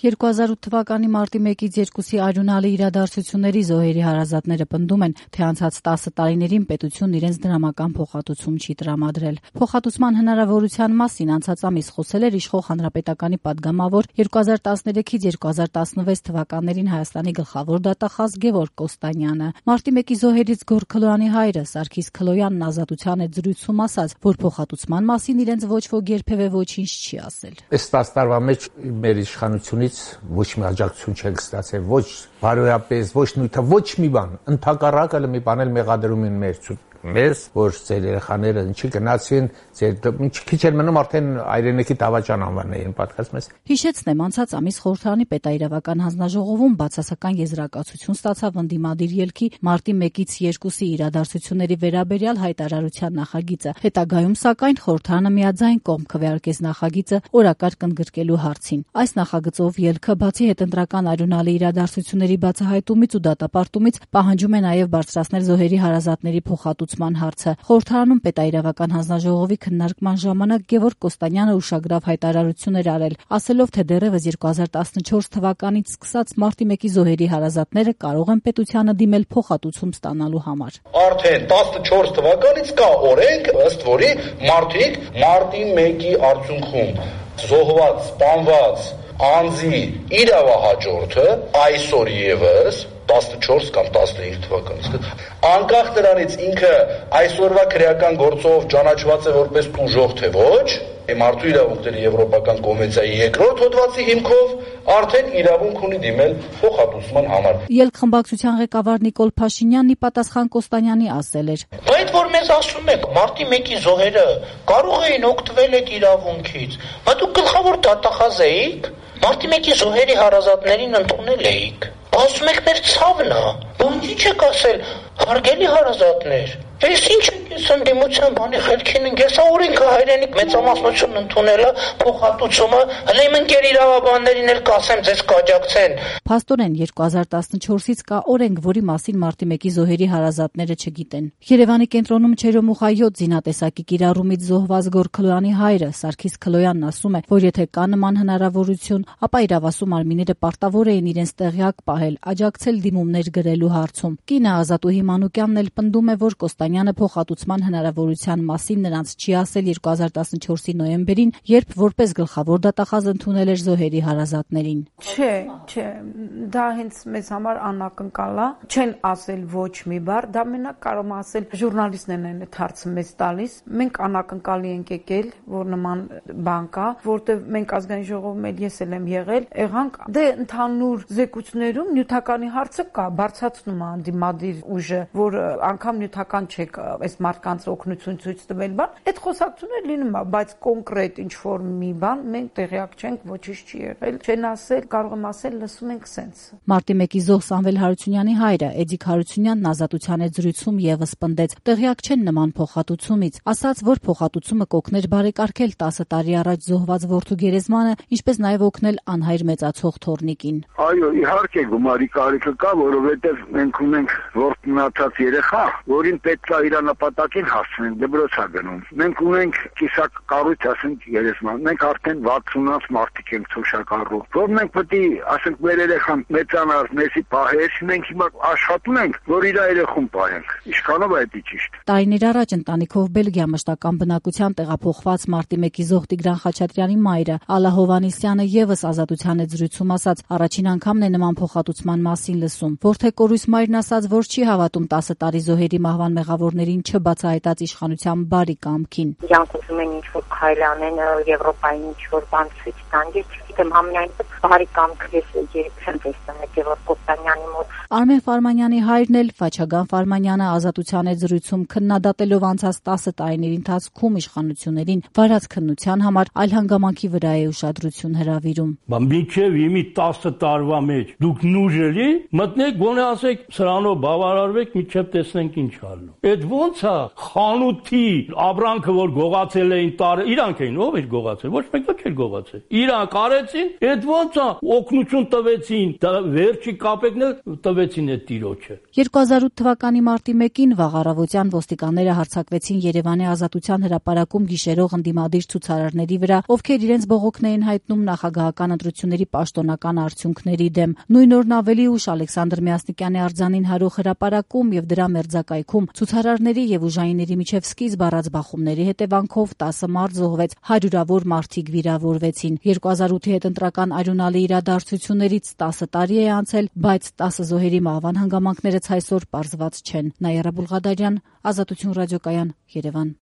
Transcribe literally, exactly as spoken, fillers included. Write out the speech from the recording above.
երկու հազար ութ թվականի մարտի մեկից երկուսի արյունալի իրադարձությունների զոհերի հարազատները պնդում են, թե անցած տասը տարիներին պետությունն իրենց դրամական փոխհատուցում չի տրամադրել։ Փոխհատուցման հնարավորության մասին անցած ամիս խոսել էր իշխող հանրապետականի պատգամավոր երկու հազար տասներեքից երկու հազար տասնվեց թվականներին Հայաստանի գլխավոր դատախազ Գևորգ Կոստանյանը։ Մարտի մեկի զոհերից Գոռ Քլոյանի հայրը Սարգիս Քլոյանն Ազատության հետ զրույցում ասաց, որ փոխհատուցման մասին իրենց ոչ ոք երբևէ ոչինչ չի ասել։ Այս տասը տարվա մեջ մեր իշխանությունից ոչ մի աջակցություն չենք ստացել, ոչ բարոյապես, ոչ նույնը, ոչ մի բան, ընդհակառակը մի բան էլ մեղադրում են մեր մեզ, որ ձեր երեխաները ինչի գնացին, ձեր քիչ էր մնում արդեն հայրենիքի դավաճան անվանեին, պատկասում ես։ Հիշեցնեմ, անցած ամիս խորհրդարանի պետաիրավական հանձնաժողովում բացասական եզրակացություն ստացավ ընդդիմադիր ելքի մարտի մեկից երկուսի իրադարձությունների վերաբերյալ հայտարարության նախագիծը։ Հետագայում, սակայն, խորհրդարանը միաձայն կողմ քվեարկեց նախագիծը օրակարգ ընդգրկելու հարցին։ Այս նախագծով ելքը բացի հետընտրական արյունալի իրադարձությունների բացահայտումից ու դատապարտումից պահանջում է նաև բարձրացնել զոհերի հարազատների փոխհատուցման հարցը։ Խորհրդարանում պետաիրավական հանձնաժողովի քննարկման ժամանակ Գևորգ Կոստանյանը ուշագրավ հայտարարություններ արել, ասելով, թե դեռևս երկու հազար տասնչորս թվականից սկսած մարտի մեկի զոհերի հարազատները կարող են պետությանը դիմել փոխհատուցում ստանալու համար։ Արդեն տասնչորս թվականից կա օրենք, ըստ որի մարդիկ մարտի մեկի արդյունքում զոհված, սպանված անձի իրավահաջորդը այսօր եւս տասնչորս կամ տասնհինգ թվականից անկախ դրանից ինքը այսօրվա քրեական գործով ճանաչված է որպես տուժող թե ոչ, մարդու իրավունքների եվրոպական կոնվենցիայի երկրորդ հոդվածի հիմքով արդեն իրավունք ունի դիմել փոխհատուցման համար։ Ելք խմբակցության ղեկավար Նիկոլ Փաշինյանն ի պատասխան Կոստանյանի ասել էր. Այդ որ մեզ ասում եք, մարտի մեկի զոհերը կարող էին օգտվել այդ իրավունքից, բայց դուք գլխավոր դատախազ էիք, մարտի մեկի զոհերի հարազատներին ընդունել էիք։ Ասում եք մեր ցավն է, ոնց չեք ասել, հարգելի հարազատներ, ես ինչ եք ես ընդդիմության բանի խելքին ենք, ես օրենքը հայրենիք մեծամասնություն ընդունելը, փոխհատուցումը, հələ իմ ընկեր իրավաբաններին էլ կասեմ, ձեզ կաջակցեն։ Փաստորեն երկու հազար տասնչորսից կա օրենք, որի մասին մարտի մեկի զոհերի հարազատները չգիտեն։ Երևանի կենտրոնում Չերոմուխայոց զինատեսակի կիրառումից զոհված Գոռ Քլոյանի հայրը Սարգիս Քլոյանն ասում է, որ եթե կա նման հնարավորություն, ապա իրավասու մարմինները պարտավոր էին իրենց տեղյակ պահել, աջակցել դիմումներ գրելու հարցում։ Կինը Ազատուհի Մանուկյանն էլ պնդում է, որ Կոստանյանը փոխհատուցման հնարավորության մասին նրանց չի ասել երկու հազար տասնչորսի նոյեմբերին, երբ որպես գլխավոր դատախազ ընդունել էր զոհերի հարազատներին։ Չէ, չէ, դա հենց մեզ համար անակնկալ է, չեն ասել ոչ մի բառ, դա մենակ կարող եմ ասել ժուրնալիստներն են այդ հարցը մեզ տալիս։ Մենք անակնկալի ենք եկել, որ նման բան կա, որտեղ մենք ազգային ժողովում էլ ես էլ եմ եղել, եղանք, դե ընդհանուր զեկույցներում նյութականի հարցը կա, բարձրացնում է անդիմադիր ուժը, որ անգամ նյութական չեք այս մարդկանց օգնություն ցույց տվել բան, այդ խոսակցությունները լինում է, բայց կոնկրետ ինչ որ մի բան մենք տեղյակ չենք, ոչինչ չի եղել, չեն ասել, կարող եմ ասել, լսում ենք սենց։ Մարտի մեկի զոհ Սամվել Հարությունյանի հայրը Էդիկ Հարությունյանն Ազատության հետ զրույցում եւս պնդեց, տեղյակ չեն նման փոխհատուցումից, ասաց, որ փոխհատուցումը կօգներ բարեկարգել տասը տարի առաջ զոհված որդու գերեզմանը, ինչպես նաեւ օգնել անհայր մեծացող թոռնիկին։ Այո, իհարկե գումարի կարիքը կա, որովհետեւ մենք ունենք որդնացած երեխա, որին պետք է իր նպատակին հասնեն, դպրոց է գնում։ Մենք ունենք կիսակ կառույց, ասենք երեզման, մենք արդեն վաթսունից մարդիկ ենք ցոշակառու, որ մենք պետք է, ասենք, մեր երեխան մեծանար, մեզի պահեր, մենք հիմա աշխատում ենք, որ իր երեխուն պահենք։ Ինչքանով է դա ճիշտ։ Տարիներ առաջ ընտանիքով Բելգիա մշտական բնակության տեղափոխված մարտի մեկի զոհ Տիգրան Խաչատրյանի մայրը Ալլա Հովհաննիսյանը եւս Ազատության հետ զրույցում ասաց, առաջին անգամն է նման փոխհատուցման մասին լսում։ Որթե կորույս մայրն ասաց, որ չի հավատում տասը տարի զոհերի մահվան մեղավորներին չբացահայտած իշխանության բարի կամքին։ Իրանք ուզում են ինչ-որ քայլ անեն, Եվրոպային ինչ-որ բան ցույց տան, ես չգիտեմ, համենայնպես բարի կամք ես երբ չեմ տեսել Գևորգ Կոստանյանի մոտ։ Արմեն Ֆարմանյանի հայրն էլ Ֆաչագան Ֆարմանյանը Ազատության հետ զրույցում քննադատելով անցած տասը տարիների ընթացքում իշխանություններին վարած քննության համար այլ հանգամանքի վրա է ուշադրություն հրավիրում։ Մինչև իմի տասը տարվա մեջ դուք նուժելի մտնեք, գոնե ասեք սրանով բավարարվեք, մինչև տեսնենք ինչ ալնում։ Այդ ո՞նց է խանութի ապրանքը, որ գողացել էին տարը, իրանք էին, ով էր գողացել, ոչ մեկը չէր գողացել։ Իրանք արել արեցին, այդ ոնց է օգնություն տվեցին, դա վերջի կապեկն էլ տվեցին այդ տիրոջը։ երկու հազար ութ թվականի մարտի մեկին վաղ առավոտյան ոստիկանները հարձակվեցին Երևանի Ազատության հրապարակում գիշերող ընդդիմադիր ցուցարարների վրա, ովքեր իրենց բողոքն էին հայտնում նախագահական ընտրությունների պաշտոնական արդյունքների դեմ։ Նույն օրն ավելի ուշ Ալեքսանդր Միասնիկյանի արձանին հարող հրապարակում եւ դրա մերձակայքում ցուցարարների եւ ուժայինների միջև սկիզբ առած բախումների հետևանքով տասը մարդ զոհվեց, հարյուրավոր մարդիկ վիրավորվեցին։ երկու հազար ութի հետ ընտրական արյունալի իրադարձություններից տասը տարի է անցել, բայց տասը զոհերի մահվան հանգամանքները այսօր պարզված չեն։ Նաիրա Բուլղադարյան, Ազատություն ռադիոկայան, Երևան։